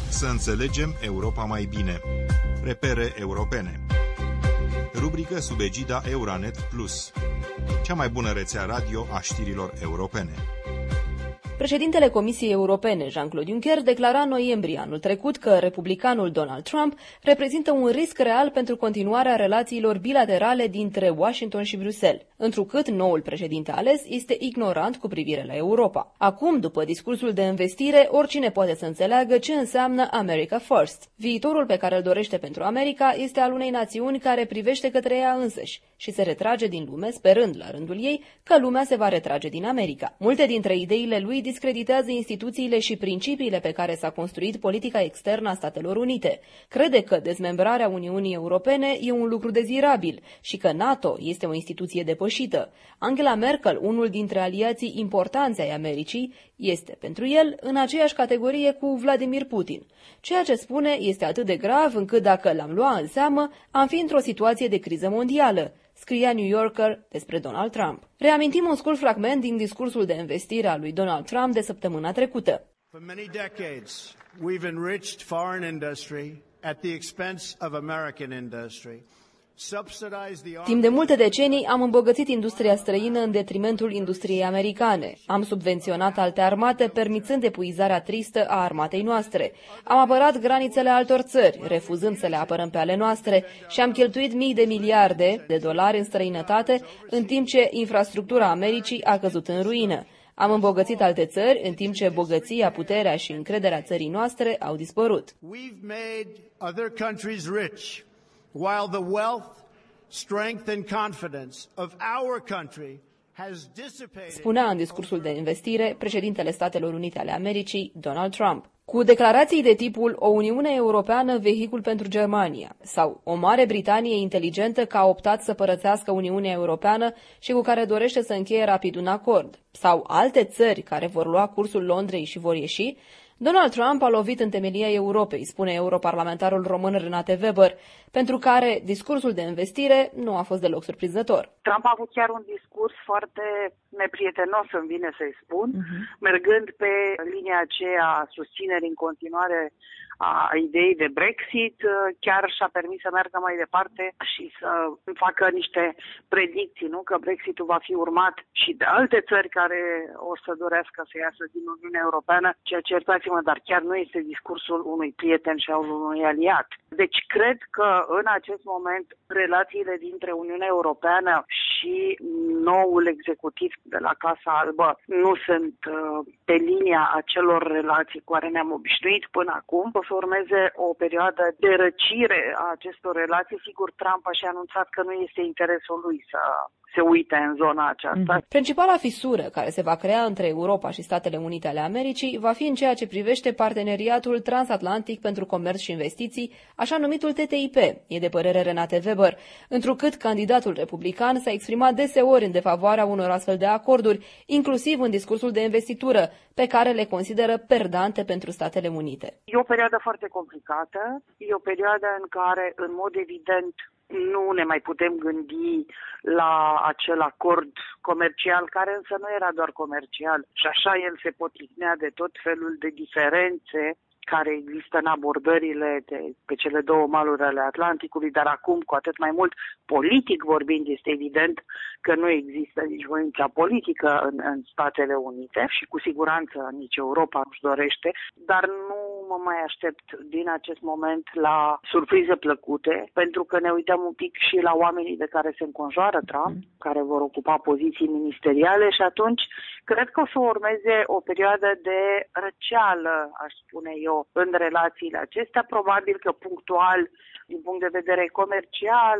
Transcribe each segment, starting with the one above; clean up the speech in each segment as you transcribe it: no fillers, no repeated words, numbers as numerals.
Să înțelegem Europa mai bine. Repere europene. Rubrică sub egida Euranet Plus. Cea mai bună rețea radio a știrilor europene. Președintele Comisiei Europene, Jean-Claude Juncker, declara în noiembrie anul trecut că republicanul Donald Trump reprezintă un risc real pentru continuarea relațiilor bilaterale dintre Washington și Bruxelles, întrucât noul președinte ales este ignorant cu privire la Europa. Acum, după discursul de învestire, oricine poate să înțeleagă ce înseamnă America First. Viitorul pe care îl dorește pentru America este al unei națiuni care privește către ea însăși și se retrage din lume, sperând la rândul ei că lumea se va retrage din America. Multe dintre ideile lui discreditează instituțiile și principiile pe care s-a construit politica externă a Statelor Unite. Crede că dezmembrarea Uniunii Europene e un lucru dezirabil și că NATO este o instituție depășită. Angela Merkel, unul dintre aliații importanți ai Americii, este pentru el în aceeași categorie cu Vladimir Putin. Ceea ce spune este atât de grav încât dacă l-am luat în seamă, am fi într-o situație de criză mondială, scria New Yorker despre Donald Trump. Reamintim un scurt fragment din discursul de învestire a lui Donald Trump de săptămâna trecută. For many decades, we've enriched foreign industry at the expense of American industry. Timp de multe decenii am îmbogățit industria străină în detrimentul industriei americane. Am subvenționat alte armate, permițând epuizarea tristă a armatei noastre. Am apărat granițele altor țări, refuzând să le apărăm pe ale noastre și am cheltuit mii de miliarde de dolari în străinătate, în timp ce infrastructura Americii a căzut în ruină. Am îmbogățit alte țări, în timp ce bogăția, puterea și încrederea țării noastre au dispărut. While the wealth, strength and confidence of our country has dissipated. Spunea în discursul de investire președintele Statelor Unite ale Americii, Donald Trump. Cu declarații de tipul o Uniune Europeană vehicul pentru Germania sau o Mare Britanie inteligentă că a optat să părăsească Uniunea Europeană și cu care dorește să încheie rapid un acord, sau alte țări care vor lua cursul Londrei și vor ieși, Donald Trump a lovit în temelia Europei, spune europarlamentarul român Renate Weber, pentru care discursul de învestire nu a fost deloc surprinzător. Trump a avut chiar un discurs foarte neprietenos, îmi vine să-i spun, mergând pe linia aceea a susținerii în continuare a ideii de Brexit, chiar și-a permis să meargă mai departe și să facă niște predicții, nu? Că Brexitul va fi urmat și de alte țări care o să dorească să iasă din Uniunea Europeană, ceea ce, iertați-mă, dar chiar nu este discursul unui prieten și al unui aliat. Deci cred că în acest moment relațiile dintre Uniunea Europeană și noul executiv de la Casa Albă nu sunt pe linia acelor relații cu care ne-am obișnuit până acum. O să urmeze o perioadă de răcire a acestor relații. Sigur, Trump a și anunțat că nu este interesul lui să se uite în zona aceasta. Principala fisură care se va crea între Europa și Statele Unite ale Americii va fi în ceea ce privește parteneriatul transatlantic pentru comerț și investiții, așa numitul TTIP, e de părere Renate Weber, întrucât candidatul republican s-a exprimat deseori în defavoarea unor astfel de acorduri, inclusiv în discursul de investitură, pe care le consideră perdante pentru Statele Unite. E o perioadă foarte complicată, e o perioadă în care, în mod evident, nu ne mai putem gândi la acel acord comercial, care însă nu era doar comercial. Și așa el se poticnea de tot felul de diferențe care există în abordările pe cele două maluri ale Atlanticului, dar acum, cu atât mai mult, politic vorbind, este evident că nu există nici voința politică în Statele Unite și cu siguranță nici Europa nu-și dorește, dar nu mă mai aștept din acest moment la surprize plăcute, pentru că ne uităm un pic și la oamenii de care se înconjoară Trump, care vor ocupa poziții ministeriale și atunci cred că o să urmeze o perioadă de răceală, aș spune eu, în relațiile acestea, probabil că punctual, din punct de vedere comercial,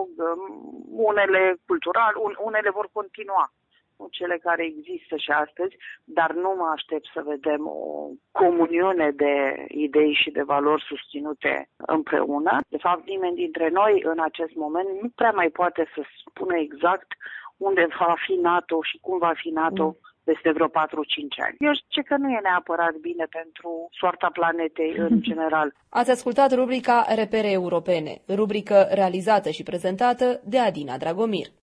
unele cultural, unele vor continua, cele care există și astăzi, dar nu mă aștept să vedem o comuniune de idei și de valori susținute împreună. De fapt, nimeni dintre noi în acest moment nu prea mai poate să spună exact unde va fi NATO și cum va fi NATO peste vreo 4-5 ani. Eu zic că nu e neapărat bine pentru soarta planetei în general. Ați ascultat rubrica Repere Europene, rubrică realizată și prezentată de Adina Dragomir.